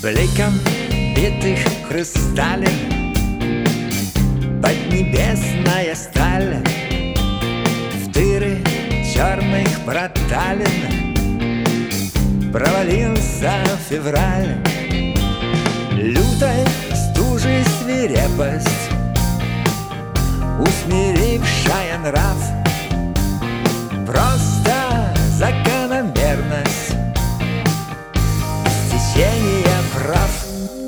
бликом битых хрусталин, поднебесная сталь, в дыры черных проталин провалился февраль. Лютой стужей свирепость, усмирившая нрав, просто закономерность стечения прав.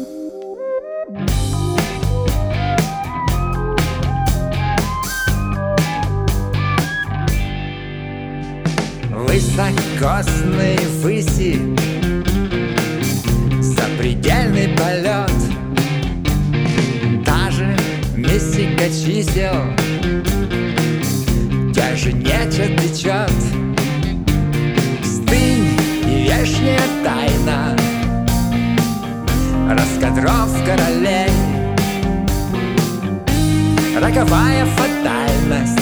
Высокосные выси, запредельный полет, та же мистика чисел, даже нечет течет. Стынь и вешняя тайна раскадровка ролей, роковая фатальность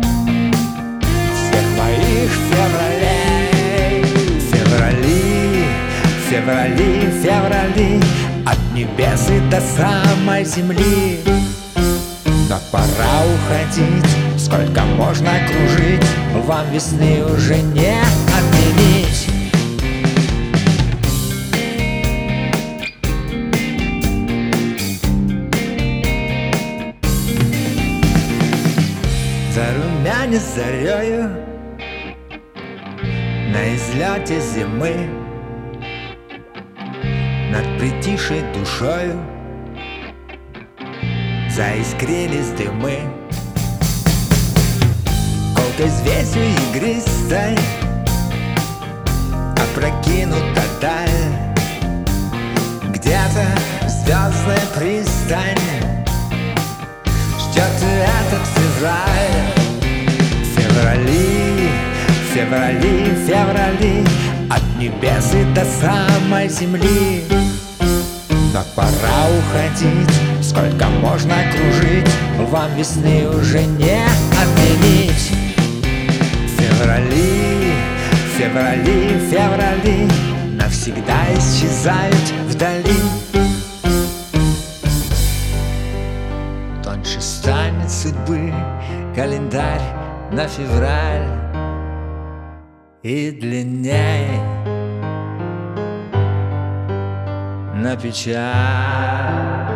всех моих февралей. Феврали, феврали, феврали, от небес и до самой земли. Но пора уходить, сколько можно кружить, вам весны уже не отменить. Зарумянец зарею на излете зимы, над притихшей душою заискрились дымы. Колкой звесью игристой опрокинута даль, где-то звездная пристань ждет этот февраль. Феврали, феврали, феврали, от небес и до самой земли. Но пора уходить, сколько можно кружить, вам весны уже не отменить. Феврали, феврали, феврали, навсегда исчезают вдали. Тоньше станет судьбы календарь на февраль, и длиннее на печаль.